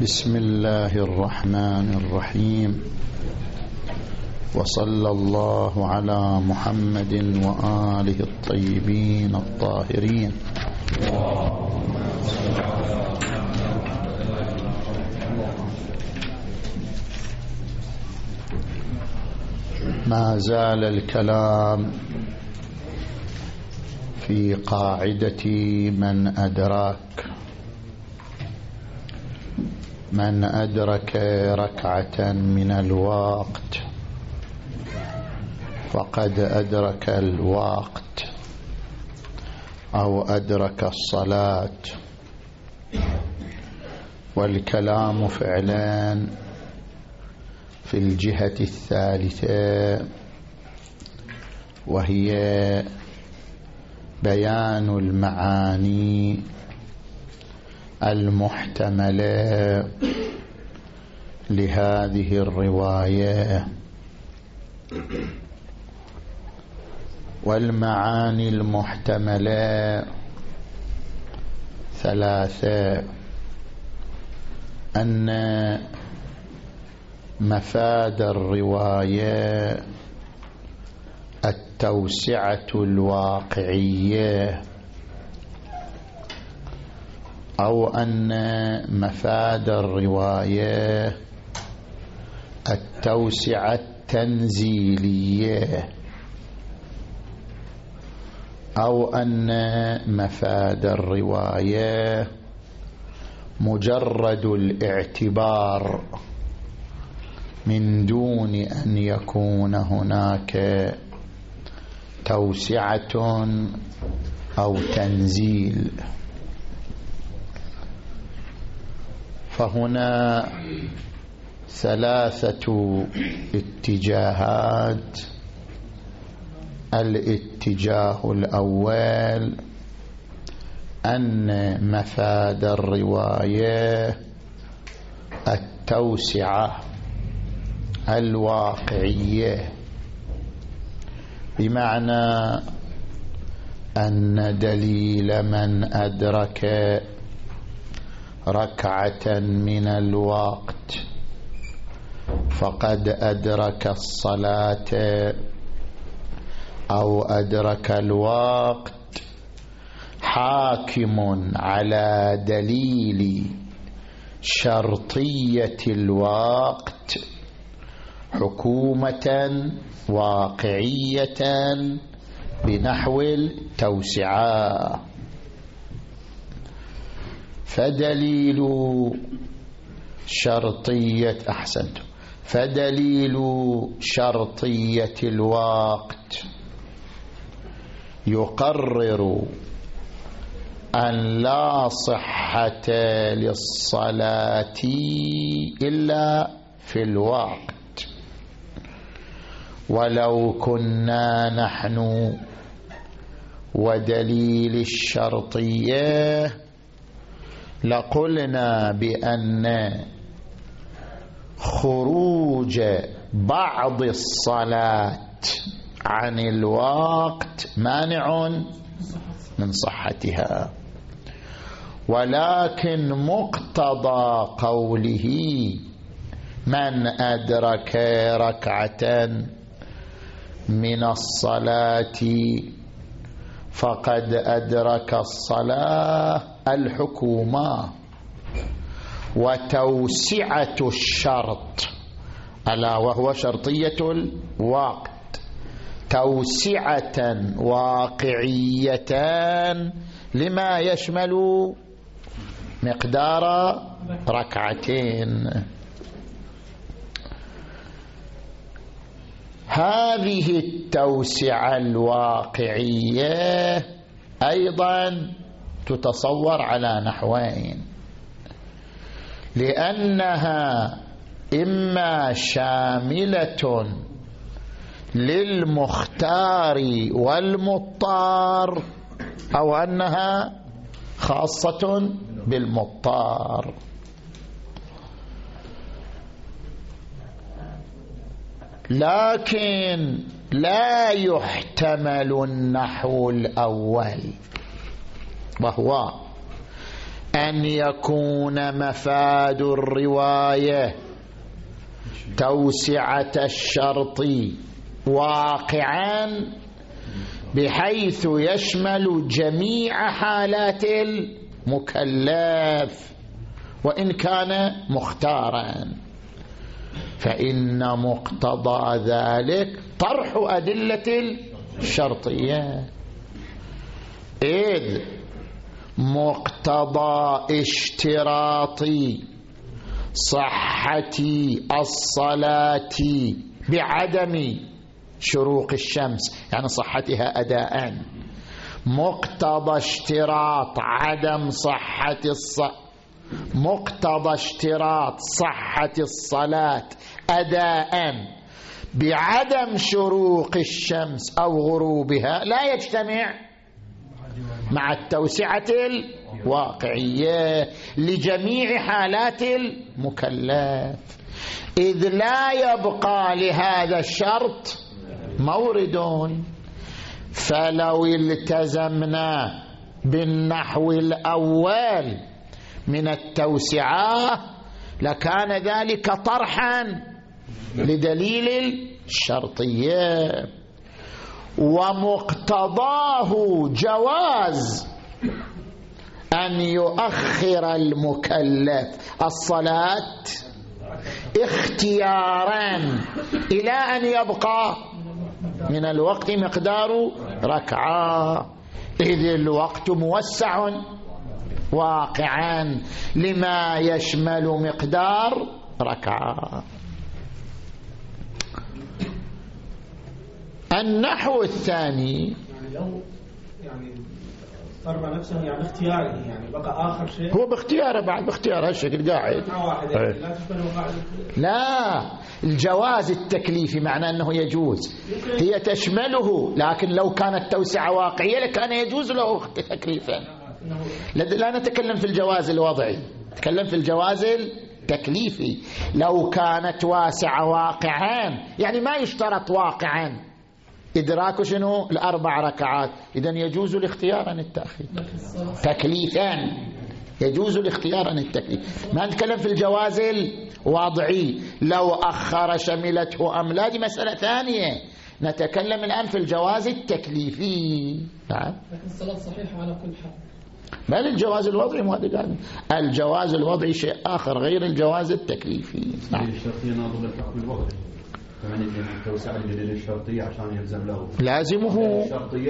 بسم الله الرحمن الرحيم، وصلى الله على محمد وآله الطيبين الطاهرين. ما زال الكلام في قاعدة من أدرك ركعة من الوقت فقد أدرك الوقت أو أدرك الصلاة. والكلام فعلا في الجهة الثالثة، وهي بيان المعاني المحتملة لهذه الرواية. والمعاني المحتملة ثلاثة: أن مفاد الرواية التوسعة الواقعية، أو أن مفاد الرواية التوسعة التنزيلية، أو أن مفاد الرواية مجرد الاعتبار من دون أن يكون هناك توسعة أو تنزيل. فهنا ثلاثة اتجاهات. الاتجاه الأول أن مفاد الرواية التوسعة الواقعية، بمعنى أن دليل من أدرك ركعة من الوقت فقد أدرك الصلاة أو أدرك الوقت حاكم على دليل شرطية الوقت حكومة واقعية بنحو التوسعة. فدليل شرطية الوقت يقرر أن لا صحة للصلاة إلا في الوقت. ولو كنا نحن ودليل الشرطية لقلنا بأن خروج بعض الصلاة عن الوقت مانع من صحتها. ولكن مقتضى قوله من أدرك ركعة من الصلاة فقد أدرك الصلاة الحكومة، وتوسعة الشرط ألا وهو شرطية الوقت توسعة واقعية لما يشمل مقدار ركعتين. هذه التوسعة الواقعية أيضا تتصور على نحوين: لأنها إما شاملة للمختار والمضطر، أو أنها خاصة بالمضطر. لكن لا يحتمل النحو الأول، وهو أن يكون مفاد الرواية توسعة الشرط واقعا بحيث يشمل جميع حالات المكلف وإن كان مختارا، فإن مقتضى ذلك طرح أدلة الشرطية، إذ مقتضى اشتراط صحة الصلاة بعدم شروق الشمس، يعني صحتها أداء، مقتضى اشتراط مقتضى اشتراط صحة الصلاة أداء بعدم شروق الشمس أو غروبها لا يجتمع مع التوسعة الواقعية لجميع حالات المكلف، إذ لا يبقى لهذا الشرط مورد. فلو التزمنا بالنحو الأول من التوسعة لكان ذلك طرحا لدليل الشرطية، ومقتضاه جواز أن يؤخر المكلف الصلاة اختيارا إلى أن يبقى من الوقت مقدار ركعة، إذ الوقت موسع واقعا لما يشمل مقدار ركعة. النحو الثاني يعني اضطر نفسه يعني اختياره، يعني بقى آخر شيء هو باختياره، بعد باختياره هالشكل قاعد لا الجواز التكليفي معناه أنه يجوز، هي تشمله، لكن لو كانت توسعة واقعية لكان يجوز له تكليفا. لا نتكلم في الجواز الوضعي، نتكلم في الجواز التكليفي. لو كانت واسعة واقعا يعني ما يشترط واقعا إدراك شنو الأربع ركعات، إذن يجوز الاختيار عن التأخير تكليفا، يجوز الاختيار عن التكليف. ما نتكلم في الجواز الوضعي، لو أخر شملته أم لا دي مسألة ثانية، نتكلم الآن في الجواز التكليفي. نعم، لكن الصلاة صحيحة على كل حال. بل الجواز الوضعي مهدد، الجواز الوضعي شيء آخر غير الجواز التكليفي. نعم، الشرطية ناظر الحكم الوضعي، كمان التوسعة الدليل الشرطية عشان يلزم له لازمه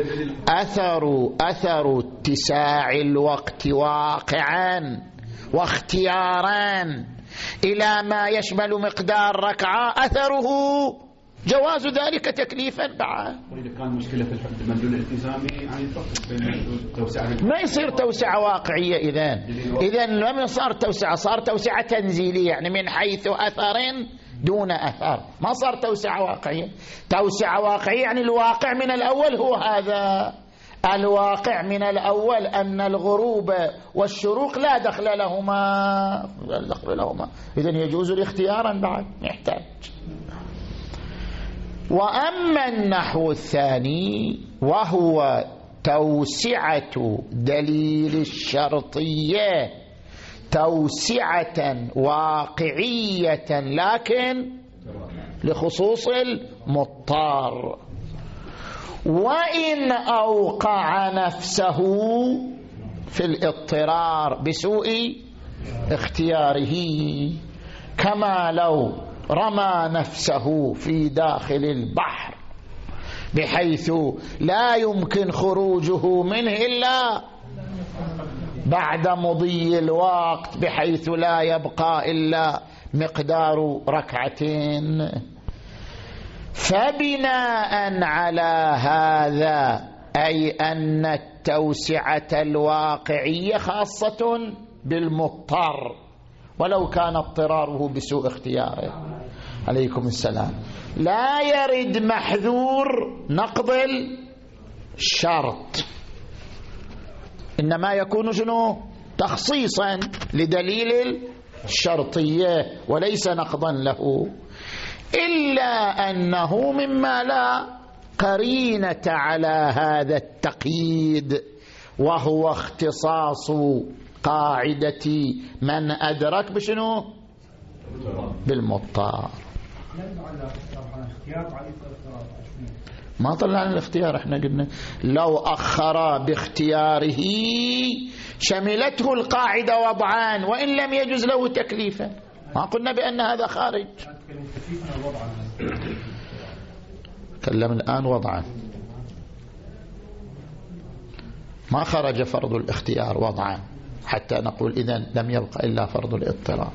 أثر اتساع الوقت واقعا واختيارا إلى ما يشمل مقدار ركعة، أثره جواز ذلك تكليفا بعد. وإذا كان مشكلة في المدلول الالتزامي يعني توسعة ما يصير توسعة واقعية، إذن لم صار توسعة، صار توسعة تنزيلية، يعني من حيث أثر دون أثر، ما صار توسعة واقعية. توسعة واقعية يعني الواقع من الأول هو هذا، الواقع من الأول أن الغروب والشروق لا دخل لهما، إذن يجوز الاختيارا بعد يحتاج. وأما النحو الثاني وهو توسعة دليل الشرطية توسعة واقعية لكن لخصوص المضطر، وإن أوقع نفسه في الاضطرار بسوء اختياره، كما لو رمى نفسه في داخل البحر بحيث لا يمكن خروجه منه إلا بعد مضي الوقت، بحيث لا يبقى إلا مقدار ركعتين. فبناء على هذا، أي أن التوسعة الواقعية خاصة بالمضطر ولو كان اضطراره بسوء اختياره، عليكم السلام، لا يرد محذور نقض الشرط، إنما يكون شنو تخصيصا لدليل الشرطية وليس نقضا له، إلا أنه مما لا قرينة على هذا التقييد، وهو اختصاص قاعدة من أدرك بشنو؟ بالمضطر. ما طلعنا الاختيار، احنا قلنا لو أخر باختياره شملته القاعدة وضعان وإن لم يجوز له تكليفا، ما قلنا بأن هذا خارج. تكلم الآن وضعا، ما خرج فرض الاختيار وضعا حتى نقول إذن لم يبقى إلا فرض الاضطرار.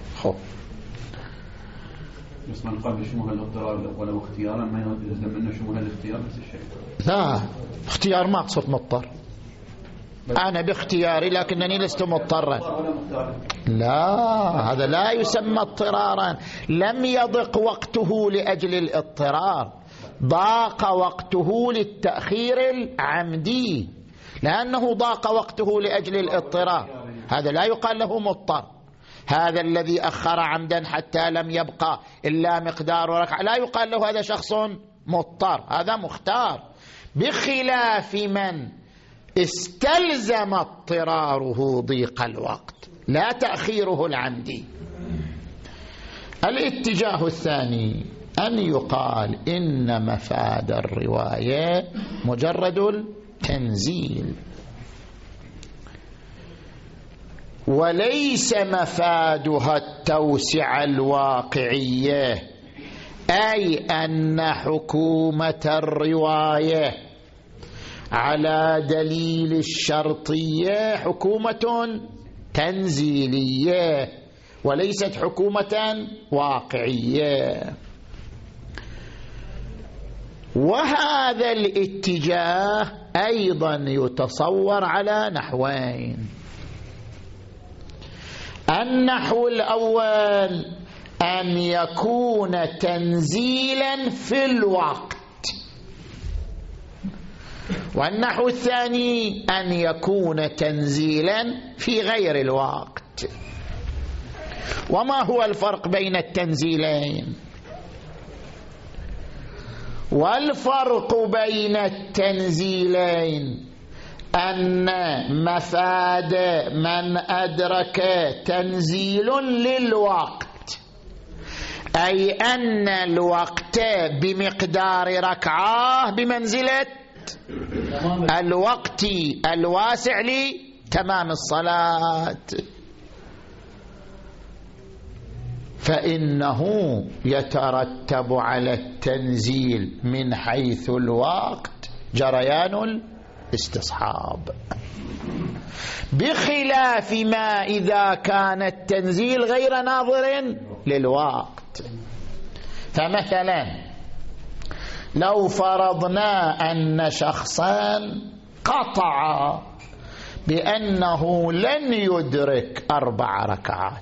بس من قبل شموه الاضطرار ولو اختيارا ما يلزم منه شموه الاختيار نفس الشيء. لا، اختيار ما أقصد مضطر، أنا باختياري لكنني لست مضطرا. لا، هذا لا يسمى اضطرارا، لم يضق وقته لأجل الاضطرار، ضاق وقته للتأخير العمدي، لأنه ضاق وقته لأجل الاضطرار، هذا لا يقال له مضطر. هذا الذي أخر عمدا حتى لم يبقى إلا مقدار ركعة لا يقال له هذا شخص مضطر، هذا مختار، بخلاف من استلزم اضطراره ضيق الوقت لا تأخيره العمدي. الاتجاه الثاني أن يقال إن مفاد الرواية مجرد التنزيل وليس مفادها التوسعة الواقعية، أي أن حكومة الرواية على دليل الشرطية حكومة تنزيلية وليست حكومة واقعية. وهذا الاتجاه أيضا يتصور على نحوين. النحو الأول أن يكون تنزيلا في الوقت، والنحو الثاني أن يكون تنزيلا في غير الوقت. وما هو الفرق بين التنزيلين؟ والفرق بين التنزيلين أن مفاد من أدرك تنزيل للوقت، أي أن الوقت بمقدار ركعة بمنزلة الوقت الواسع لتمام الصلاة، فإنه يترتب على التنزيل من حيث الوقت جريان الاستصحاب، بخلاف ما إذا كان التنزيل غير ناظر للوقت. فمثلا لو فرضنا أن شخصا قطع بأنه لن يدرك 4 ركعات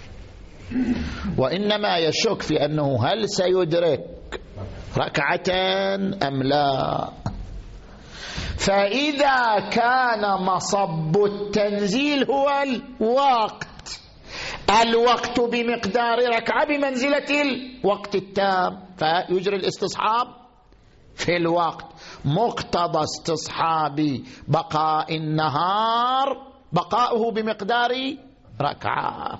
وإنما يشك في أنه هل سيدرك 2 ركعة أم لا، فإذا كان مصب التنزيل هو الوقت بمقدار 1 ركعة بمنزلة الوقت التام، فيجري الاستصحاب في الوقت، مقتضى استصحاب بقاء النهار بقاؤه بمقدار 1 ركعة.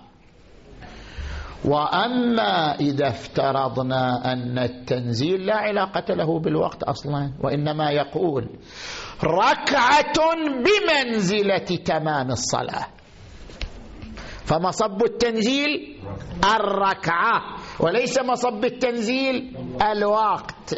وأما إذا افترضنا أن التنزيل لا علاقة له بالوقت أصلا وإنما يقول 1 ركعة بمنزلة تمام الصلاة، فمصب التنزيل 1 ركعة وليس مصب التنزيل الوقت.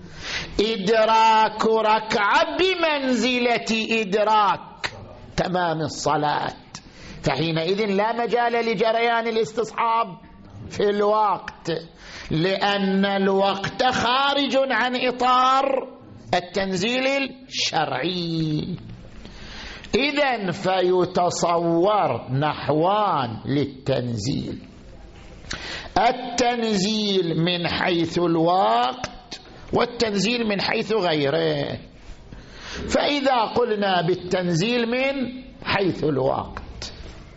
إدراك 1 ركعة بمنزلة إدراك تمام الصلاة، فحينئذ لا مجال لجريان الاستصحاب في الوقت، لأن الوقت خارج عن إطار التنزيل الشرعي. إذن فيتصور نحوان للتنزيل: التنزيل من حيث الوقت والتنزيل من حيث غيره. فإذا قلنا بالتنزيل من حيث الوقت،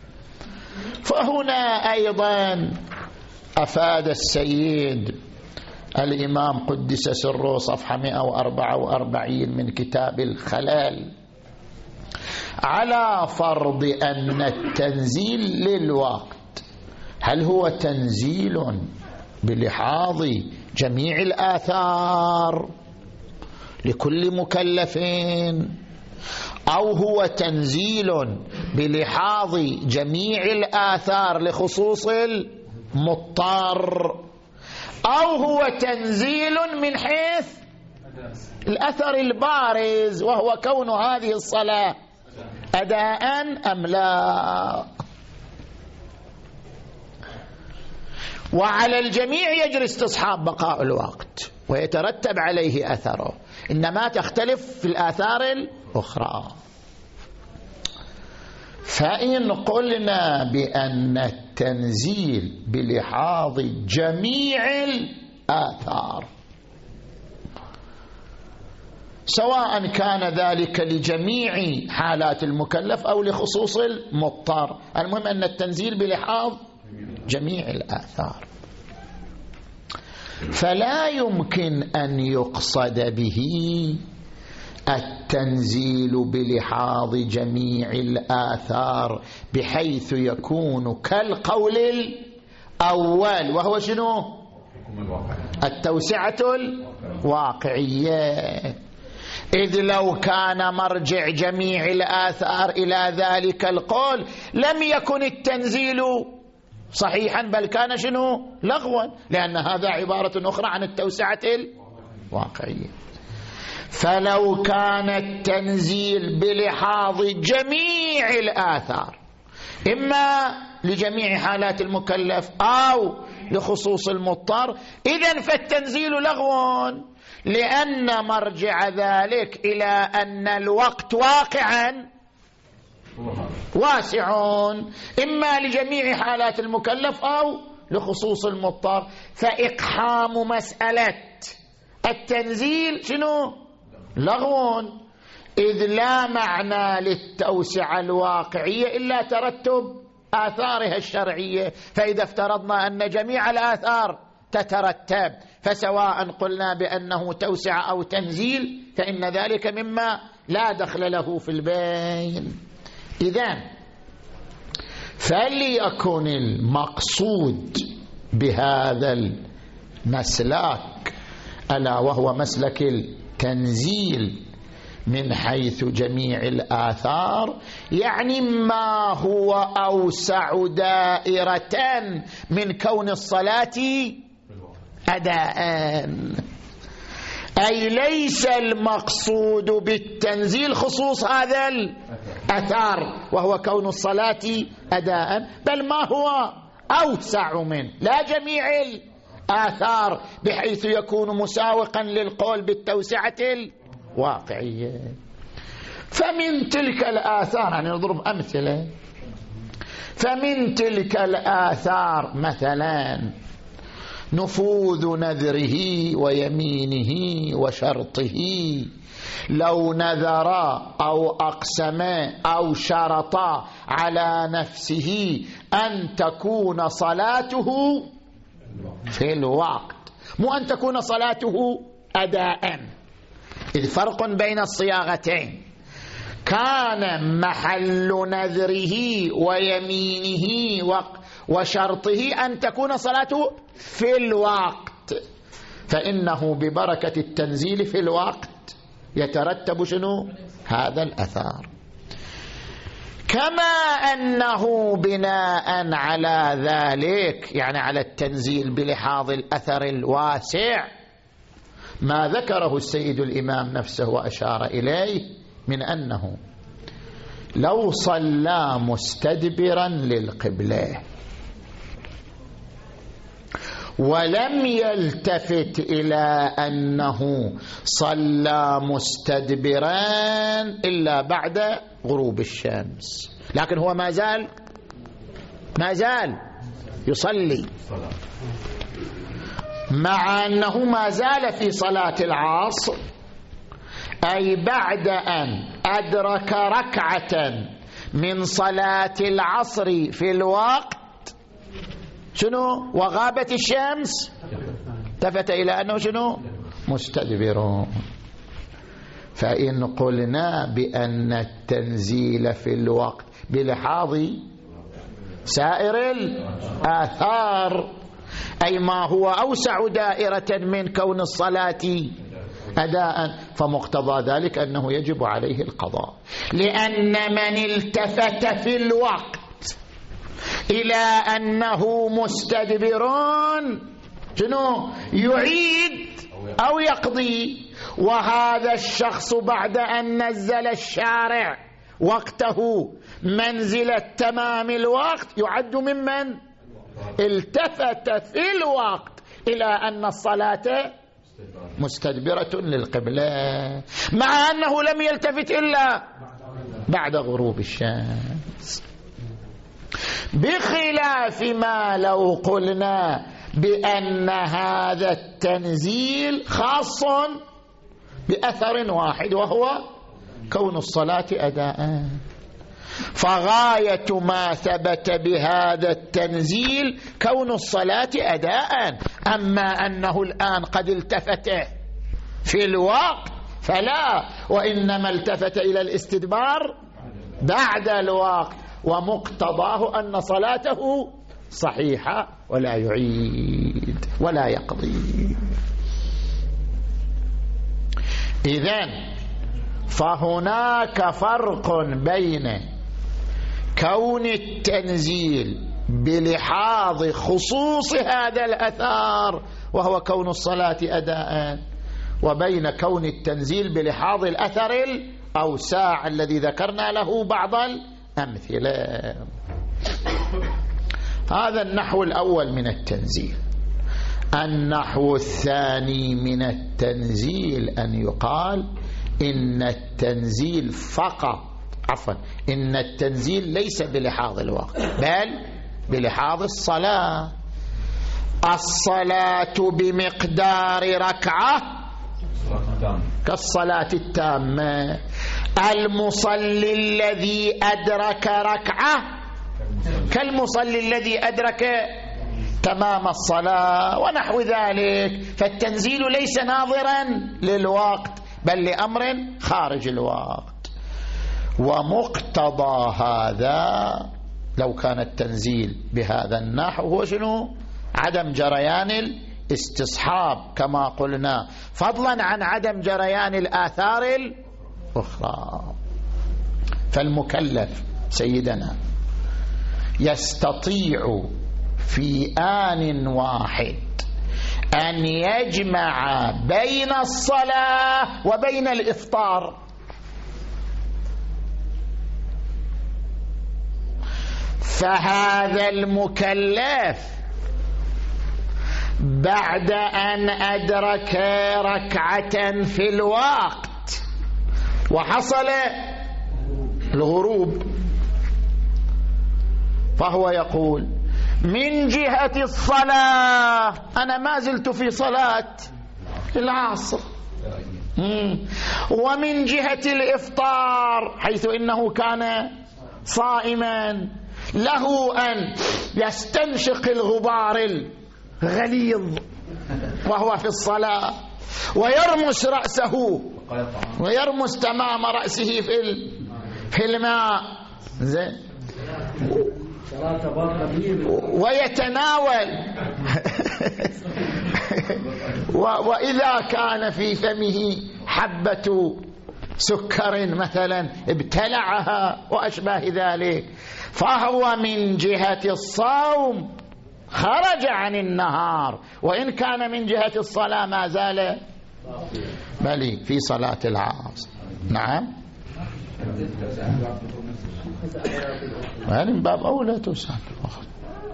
فهنا أيضا أفاد السيد الإمام قدس سره صفحة 144 من كتاب الخلال على فرض أن التنزيل للوقت، هل هو تنزيل بلحاظ جميع الآثار لكل مكلف، أو هو تنزيل بلحاظ جميع الآثار لخصوص المضطر، أو هو تنزيل من حيث الأثر البارز وهو كون هذه الصلاة أداء أم لا. وعلى الجميع يجري استصحاب بقاء الوقت ويترتب عليه أثره، إنما تختلف في الآثار الأخرى. فإن قلنا بأن التنزيل بلحاظ جميع الآثار سواء كان ذلك لجميع حالات المكلف أو لخصوص المضطر، المهم أن التنزيل بلحاظ جميع الآثار، فلا يمكن أن يقصد به التنزيل بلحاظ جميع الآثار بحيث يكون كالقول الأول وهو شنو؟ التوسعة الواقعية. إذ لو كان مرجع جميع الآثار إلى ذلك القول لم يكن التنزيل صحيحا، بل كان شنو؟ لغوا، لأن هذا عبارة أخرى عن التوسعة الواقعية. فلو كان التنزيل بلحاظ جميع الآثار إما لجميع حالات المكلف أو لخصوص المضطر، إذن فالتنزيل لغو، لأن مرجع ذلك إلى أن الوقت واقعا واسع إما لجميع حالات المكلف أو لخصوص المضطر، فإقحام مسألة التنزيل شنو؟ لغو، إذ لا معنى للتوسعة الواقعية إلا ترتب آثارها الشرعية. فإذا افترضنا أن جميع الآثار تترتب، فسواء قلنا بأنه توسع أو تنزيل فإن ذلك مما لا دخل له في البين. إذن فليكن المقصود بهذا المسلك ألا وهو مسلك التنزيل من حيث جميع الآثار، يعني ما هو أوسع دائرة من كون الصلاة أداء، أي ليس المقصود بالتنزيل خصوص هذا الأثار وهو كون الصلاة أداء، بل ما هو أوسع من لا جميع الآثار بحيث يكون مساوقا للقول بالتوسعة الواقعية. فمن تلك الآثار، يعني نضرب أمثلة، فمن تلك الآثار مثلا نفوذ نذره ويمينه وشرطه، لو نذر أو أقسم أو شرط على نفسه أن تكون صلاته في الوقت، مو أن تكون صلاته أداء، إذ فرق بين الصياغتين. كان محل نذره ويمينه وشرطه أن تكون صلاته في الوقت، فإنه ببركة التنزيل في الوقت يترتب شنو؟ هذا الأثار. كما أنه بناء على ذلك، يعني على التنزيل بلحاظ الأثر الواسع، ما ذكره السيد الإمام نفسه وأشار إليه من أنه لو صلى مستدبرا للقبلة ولم يلتفت إلى أنه صلى مستدبرا إلا بعد غروب الشمس، لكن هو ما زال يصلي، مع أنه ما زال في صلاة العصر، أي بعد أن أدرك ركعة من صلاة العصر في الوقت شنو؟ وغابت الشمس، التفت إلى أنه شنو؟ مستدبر. فإن قلنا بأن التنزيل في الوقت بلحاظ سائر الآثار، أي ما هو أوسع دائرة من كون الصلاة أداء، فمقتضى ذلك أنه يجب عليه القضاء، لأن من التفت في الوقت إلى أنه مستدبر شنو يعيد أو يقضي، وهذا الشخص بعد أن نزل الشارع وقته منزلة تمام الوقت يعد ممن التفت في الوقت إلى أن الصلاة مستدبرة للقبلة، مع أنه لم يلتفت إلا بعد غروب الشمس، بخلاف ما لو قلنا بأن هذا التنزيل خاص بأثر واحد وهو كون الصلاة أداء، فغاية ما ثبت بهذا التنزيل كون الصلاة أداء، أما أنه الآن قد التفت في الوقت فلا، وإنما التفت إلى الاستدبار بعد الوقت، ومقتضاه أن صلاته صحيحة ولا يعيد ولا يقضي. إذن فهناك فرق بين كون التنزيل بلحاظ خصوص هذا الأثار وهو كون الصلاة أداء، وبين كون التنزيل بلحاظ الأثر الأوسع الذي ذكرنا له بعض الأمثلة. هذا النحو الأول من التنزيل. النحو الثاني من التنزيل أن يقال إن التنزيل إن التنزيل ليس بلحاظ الوقت بل بلحاظ الصلاة. الصلاة بمقدار ركعة كالصلاة التامة، المصلي الذي أدرك ركعة كالمصلي الذي أدرك تمام الصلاة ونحو ذلك. فالتنزيل ليس ناظرا للوقت بل لأمر خارج الوقت. ومقتضى هذا لو كان التنزيل بهذا النحو هو شنو؟ عدم جريان الاستصحاب كما قلنا، فضلا عن عدم جريان الآثار الأخرى. فالمكلف سيدنا يستطيع في آن واحد أن يجمع بين الصلاة وبين الإفطار، فهذا المكلف بعد أن أدرك ركعة في الوقت وحصل الغروب، فهو يقول من جهة الصلاة أنا ما زلت في صلاة العصر، ومن جهة الإفطار حيث إنه كان صائما له أن يستنشق الغبار الغليظ وهو في الصلاة ويرمس رأسه ويرمس تمام رأسه في الماء زين ويتناول وإذا كان في فمه حبة سكر مثلا ابتلعها وأشباه ذلك، فهو من جهة الصوم خرج عن النهار، وإن كان من جهة الصلاة ما زال بل في صلاة العصر. نعم من باب أولى توسع الوقت.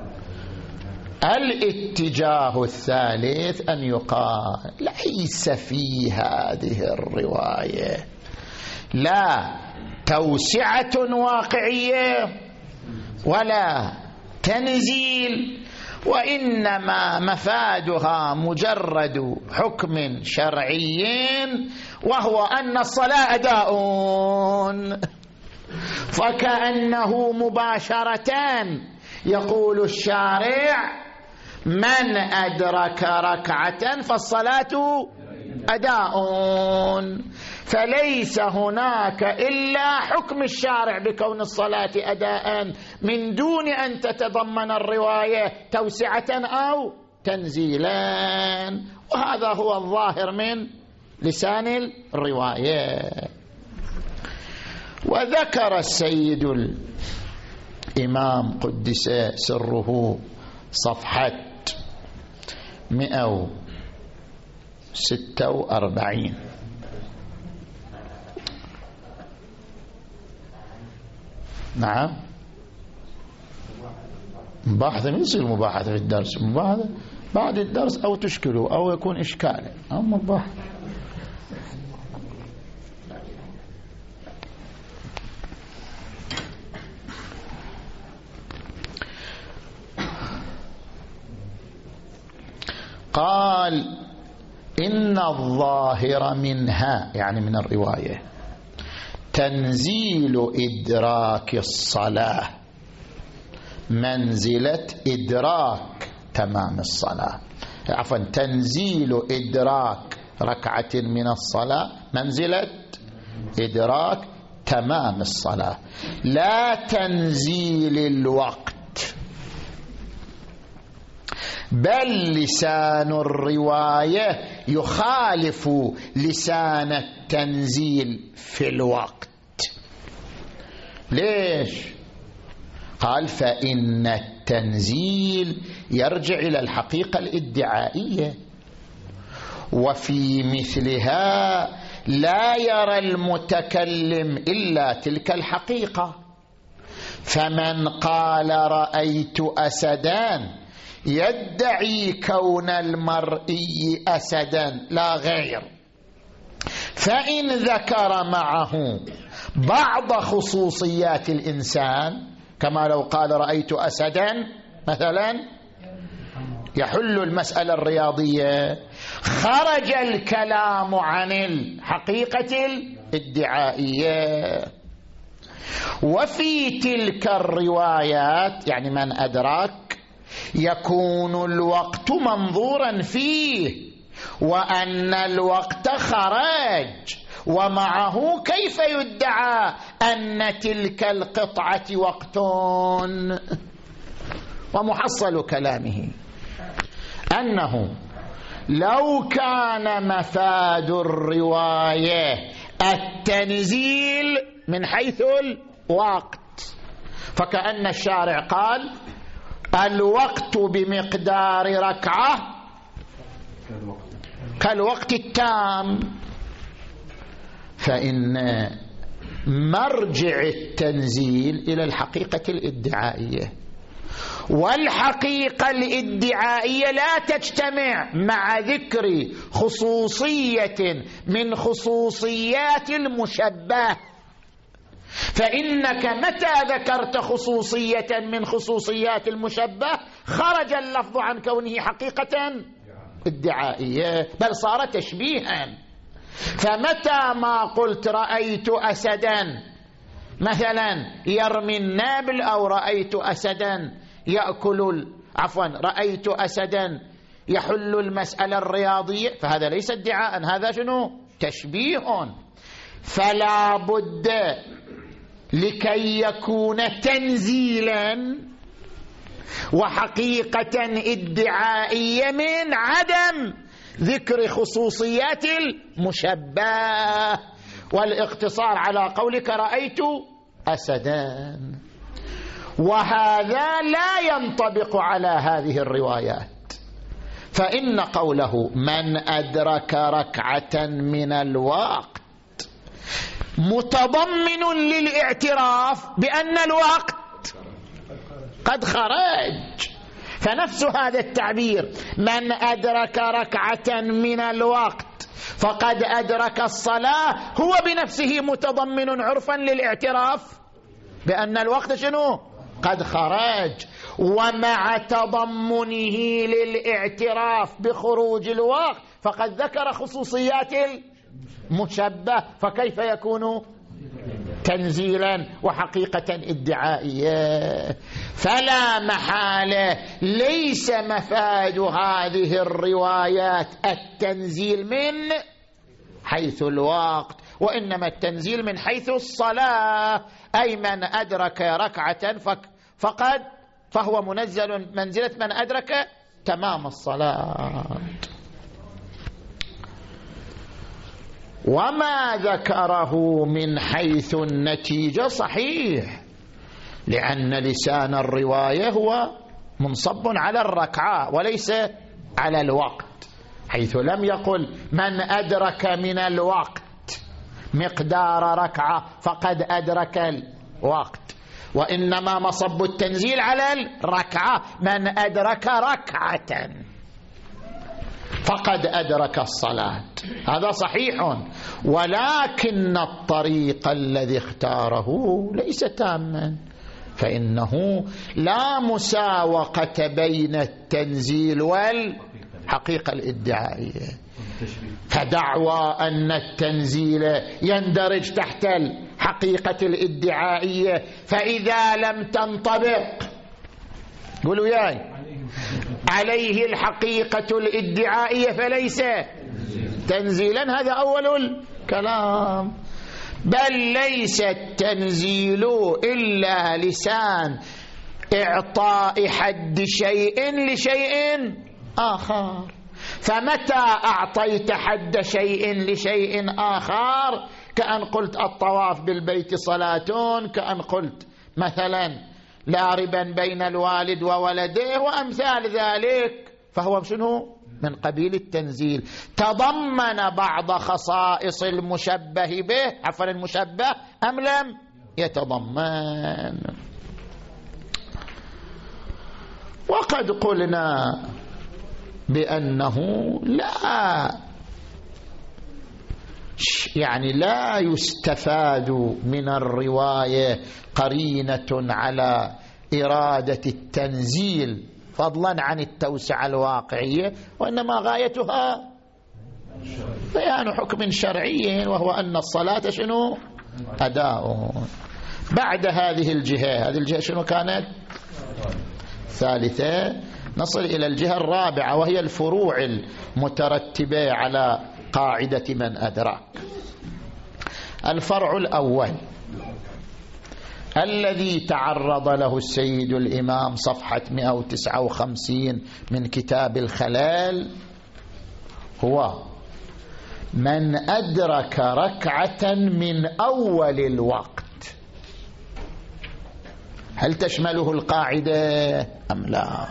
الاتجاه الثالث أن يقال ليس في هذه الرواية لا توسعة واقعية ولا تنزيل، وإنما مفادها مجرد حكم شرعي وهو أن الصلاة أداء، فكأنه مباشرة يقول الشارع من أدرك ركعة فالصلاة أداء، فليس هناك إلا حكم الشارع بكون الصلاة أداء من دون أن تتضمن الرواية توسعة أو تنزيلا، وهذا هو الظاهر من لسان الرواية. وذكر السيد الإمام قدس سره صفحة 146 نعم مباحثة، من يصير مباحثة في الدرس؟ مباحثة بعد الدرس أو تشكله أو يكون إشكالا أو مباحثة. قال إن الظاهر منها يعني من الرواية تنزيل إدراك الصلاة منزلة إدراك تمام الصلاة، عفوا تنزيل إدراك ركعة من الصلاة منزلة إدراك تمام الصلاة، لا تنزيل الوقت. بل لسان الرواية يخالف لسان التنزيل في الوقت. ليش؟ قال فإن التنزيل يرجع إلى الحقيقة الادعائية، وفي مثلها لا يرى المتكلم إلا تلك الحقيقة. فمن قال رأيت أسدان يدعي كون المرئي أسدا لا غير، فإن ذكر معه بعض خصوصيات الإنسان كما لو قال رأيت أسدا مثلا يحل المسألة الرياضية، خرج الكلام عن الحقيقة الادعائية. وفي تلك الروايات يعني من أدرك يكون الوقت منظورا فيه، وأن الوقت خرج، ومعه كيف يدعى أن تلك القطعة وقت؟ ومحصل كلامه أنه لو كان مفاد الرواية التنزيل من حيث الوقت فكأن الشارع قال الوقت بمقدار ركعة كالوقت التام، فإن مرجع التنزيل إلى الحقيقة الادعائية، والحقيقة الادعائية لا تجتمع مع ذكر خصوصية من خصوصيات المشبه. فإنك متى ذكرت خصوصية من خصوصيات المشبه خرج اللفظ عن كونه حقيقة ادعائية بل صار تشبيها. فمتى ما قلت رأيت أسدا مثلا يرمي النابل أو رأيت أسدا رأيت أسدا يحل المسألة الرياضية، فهذا ليس ادعاء، هذا شنو؟ تشبيه. فلا بد لكي يكون تنزيلا وحقيقة ادعائية من عدم ذكر خصوصيات المشبه، والاقتصار على قولك رأيت أسدان، وهذا لا ينطبق على هذه الروايات. فإن قوله من أدرك ركعة من الوقت متضمن للاعتراف بأن الوقت قد خرج، فنفس هذا التعبير من أدرك ركعة من الوقت فقد أدرك الصلاة هو بنفسه متضمن عرفا للاعتراف بأن الوقت شنو؟ قد خرج. ومع تضمنه للاعتراف بخروج الوقت فقد ذكر خصوصيات المشبه، فكيف يكون تنزيلا وحقيقة ادعائية؟ فلا محالة ليس مفاد هذه الروايات التنزيل من حيث الوقت، وإنما التنزيل من حيث الصلاة، أي من أدرك ركعة فهو منزل منزلة من أدرك تمام الصلاة. وما ذكره من حيث النتيجة صحيح، لأن لسان الرواية هو منصب على الركعة وليس على الوقت، حيث لم يقل من أدرك من الوقت مقدار ركعة فقد أدرك الوقت، وإنما مصب التنزيل على الركعة، من أدرك ركعة فقد أدرك الصلاة. هذا صحيح، ولكن الطريق الذي اختاره ليس تاما، فإنه لا مساوقة بين التنزيل والحقيقة الادعائية، فدعوى أن التنزيل يندرج تحت الحقيقة الادعائية فإذا لم تنطبق قولوا ياي عليه الحقيقة الادعائية فليس تنزيلا، هذا أول الكلام. بل ليس التنزيل إلا لسان إعطاء حد شيء لشيء آخر، فمتى أعطيت حد شيء لشيء آخر، كأن قلت الطواف بالبيت صلاة، كأن قلت مثلا لا ربا بين الوالد وولده وأمثال ذلك، فهو شنو؟ من قبيل التنزيل، تضمن بعض خصائص المشبه به عفوا المشبه أم لم يتضمن. وقد قلنا بأنه لا يستفاد من الرواية قرينة على إرادة التنزيل فضلا عن التوسعة الواقعية، وإنما غايتها بيان حكم شرعي وهو أن الصلاة شنو؟ أداء. بعد هذه الجهة شنو كانت؟ ثالثة. نصل إلى الجهة الرابعة وهي الفروع المترتبة على قاعدة من أدرك. الفرع الأول الذي تعرض له السيد الإمام صفحة 159 من كتاب الخلال هو من أدرك ركعة من أول الوقت. هل تشمله القاعدة أم لا؟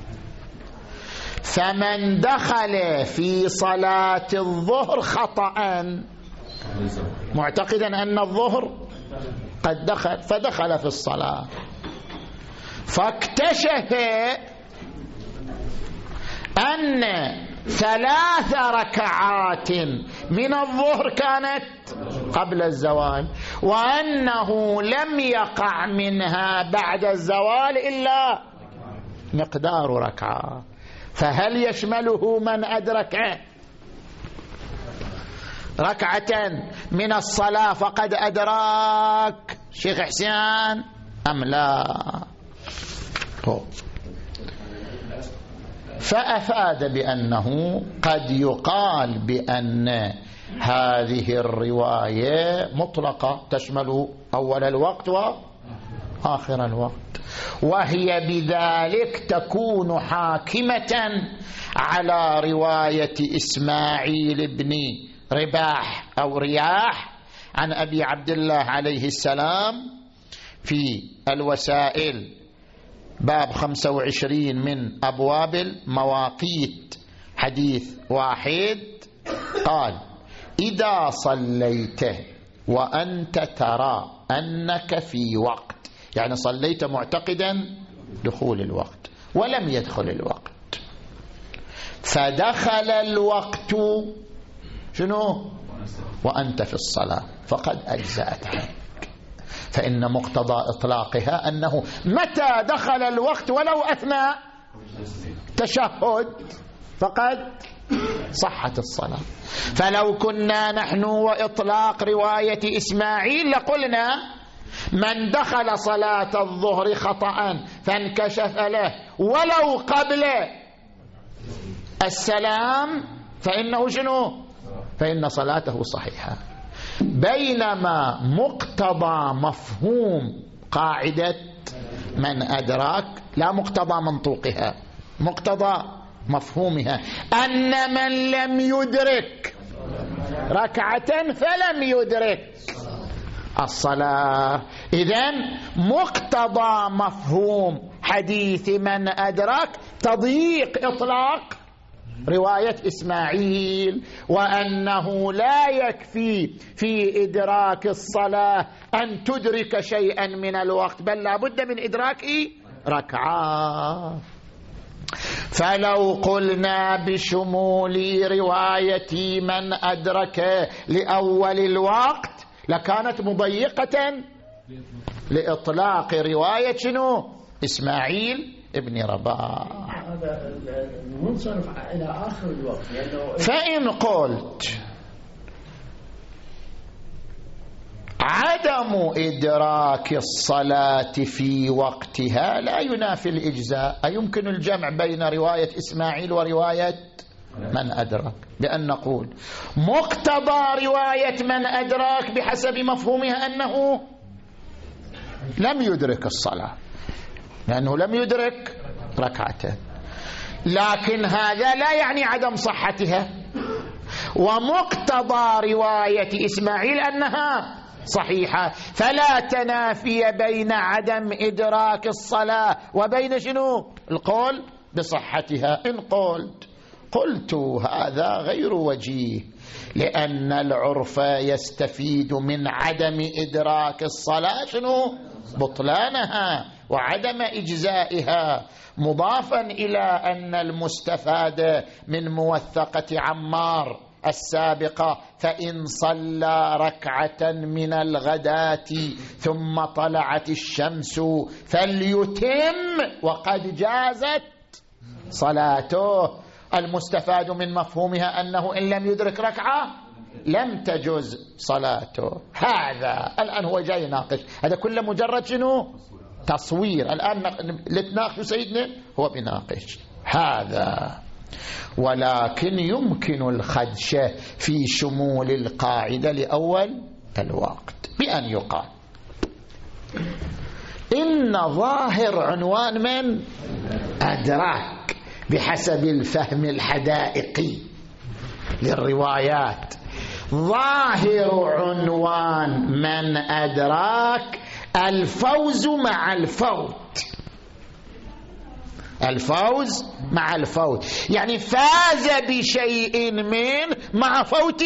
فمن دخل في صلاة الظهر خطأ معتقدا أن الظهر قد فدخل في الصلاة، فاكتشف أن 3 ركعات من الظهر كانت قبل الزوال، وأنه لم يقع منها بعد الزوال إلا مقدار ركعة، فهل يشمله من أدرك ركعة من الصلاة فقد أدرك شيخ حسين أم لا؟ فأفاد بأنه قد يقال بأن هذه الرواية مطلقة تشمل أول الوقت وآخر الوقت، وهي بذلك تكون حاكمة على رواية إسماعيل بن رباح أو رياح عن أبي عبد الله عليه السلام في الوسائل باب 25 من أبواب المواقيت حديث 1 قال: إذا صليت وأنت ترى أنك في وقت، يعني صليت معتقدا دخول الوقت ولم يدخل الوقت، فدخل الوقت شنو؟ وأنت في الصلاة، فقد أجزأت عنك، فإن مقتضى إطلاقها أنه متى دخل الوقت ولو أثناء تشهد فقد صحت الصلاة. فلو كنا نحن وإطلاق رواية إسماعيل لقلنا من دخل صلاة الظهر خطأ فانكشف له ولو قبل السلام فإنه شنو؟ فإن صلاته صحيحة. بينما مقتضى مفهوم قاعدة من أدراك لا مقتضى منطوقها، مقتضى مفهومها أن من لم يدرك ركعة فلم يدرك الصلاة. إذن مقتضى مفهوم حديث من أدرك تضييق إطلاق رواية إسماعيل، وأنه لا يكفي في إدراك الصلاة أن تدرك شيئا من الوقت، بل لا بد من إدراك ركعة. فلو قلنا بشمول رواية من أدرك لأول الوقت لكانت مضيقة لإطلاق رواية إسماعيل ابن رباح. هذا المنصرف إلى آخر الوقت. فإن قلت عدم إدراك الصلاة في وقتها لا ينافي الإجزاء، أيمكن الجمع بين رواية إسماعيل ورواية من أدرك بأن نقول مقتضى رواية من أدرك بحسب مفهومها أنه لم يدرك الصلاة لأنه لم يدرك ركعتين، لكن هذا لا يعني عدم صحتها. ومقتضى رواية إسماعيل أنها صحيحة، فلا تنافي بين عدم إدراك الصلاة وبين القول بصحتها. إن قلت هذا غير وجيه، لأن العرف يستفيد من عدم إدراك الصلاة بطلانها وعدم إجزائها، مضافا إلى أن المستفاد من موثقة عمار السابقة فإن صلى ركعة من الغداة ثم طلعت الشمس فليتم وقد جازت صلاته، المستفاد من مفهومها أنه إن لم يدرك ركعة لم تجوز صلاته. هذا الآن هو جاي يناقش، هذا كله مجرد تصوير. الآن لتناقش سيدنا هو بيناقش هذا، ولكن يمكن الخدش في شمول القاعدة لأول الوقت بأن يقال إن ظاهر عنوان من أدراك بحسب الفهم الحدائقي للروايات، ظاهر عنوان من أدراك الفوز مع الفوت، الفوز مع الفوت، يعني فاز بشيء من مع فوت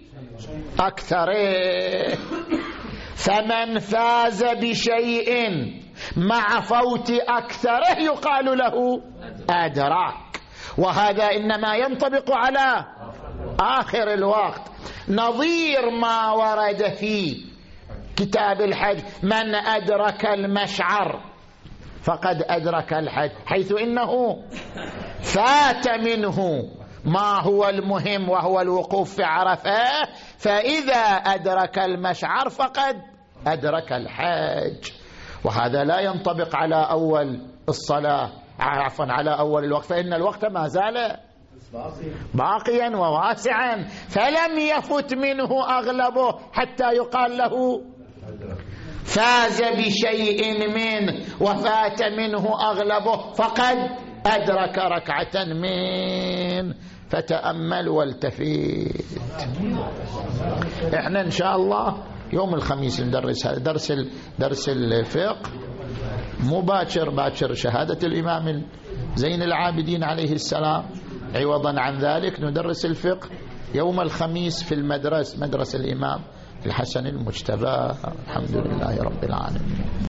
أكثره. فمن فاز بشيء مع فوت أكثره يقال له أدراك، وهذا إنما ينطبق على آخر الوقت، نظير ما ورد في كتاب الحج من أدرك المشعر فقد أدرك الحج، حيث إنه فات منه ما هو المهم وهو الوقوف في عرفة، فإذا أدرك المشعر فقد أدرك الحج. وهذا لا ينطبق على أول الصلاة، عفوا على أول الوقت، فإن الوقت ما زال باقيا وواسعا، فلم يفت منه أغلبه حتى يقال له فاز بشيء منه وفات منه أغلبه فقد أدرك ركعة من. فتأمل والتفت. احنا إن شاء الله يوم الخميس ندرس هذا درس الفقه باكر شهادة الإمام زين العابدين عليه السلام، عوضا عن ذلك ندرس الفقه يوم الخميس في مدرسة الإمام الحسن المجتبى. الحمد لله رب العالمين.